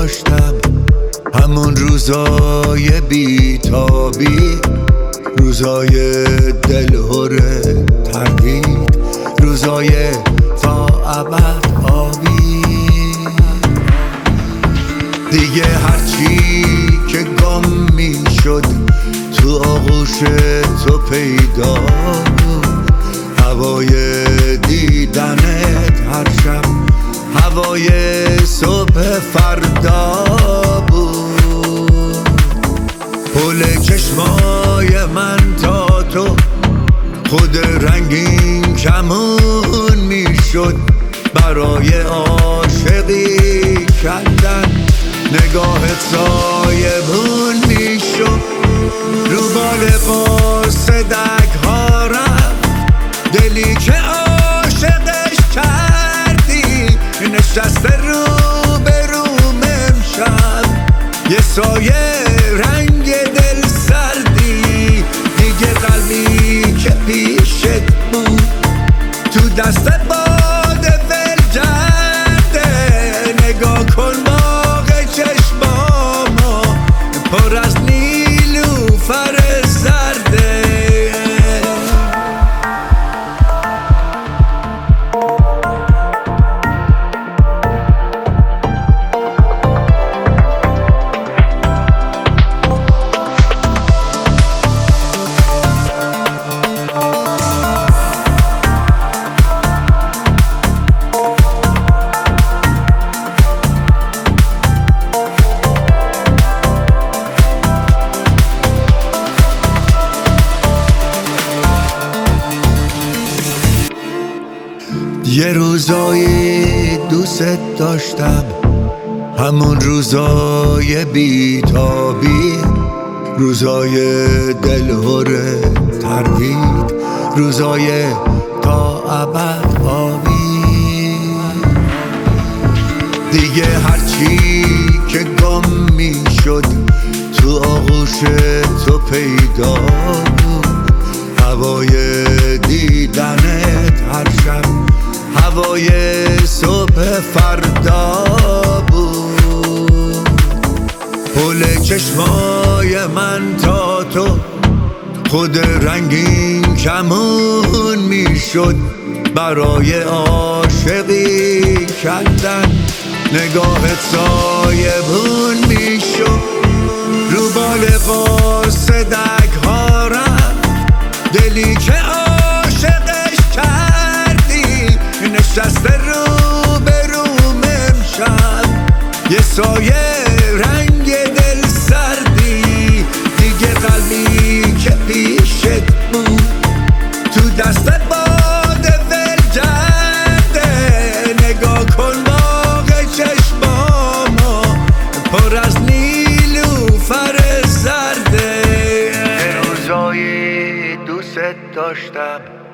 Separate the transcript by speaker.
Speaker 1: داشتم، همون روزای بیتابی، روزای دلهور تردید، روزای تا ابد آبی. دیگه هرچی که گم می شد تو آغوش تو پیدا بود، هوای دیدنت هر شب هوای صبح فردا بود. پل چشمای من تا تو خود رنگین کمون می شد، برای عاشقی کندن نگاهت سایبون می شد. رو بال قاصدک ها رفت دلی که عاشقش کردی، نشسته رو به روم امشب یه سایه رنگ دل سردی. دیگه قلبی که پیشت بود تو دست باد ول کرده، نگاه کن باغ چشمامو پر از نیلوفر زرده. یه روزایی دوست داشتم، همون روزای بیتابی، روزای دلهور تردید، روزای تا ابد آبی. دیگه هرچی که گم می شد تو آغوش تو پیدا بود، هوای دیدنت هر شب هوای صبح فردا بود. پل چشمای من تا تو خود رنگین کمون می شد، برای عاشقی کندن نگاهت سایبون می شد. رو بال قاصدک ها رفت دلی که عاشقش کردی، نشسته رو به روم امشب یه سایه رنگ دل سردی. دیگه قلبی که پیشت بود تو دست باد ول کرده، نگاه کن باغ چشمامو پر از نیلوفر زرده. روزایی دوست داشتم،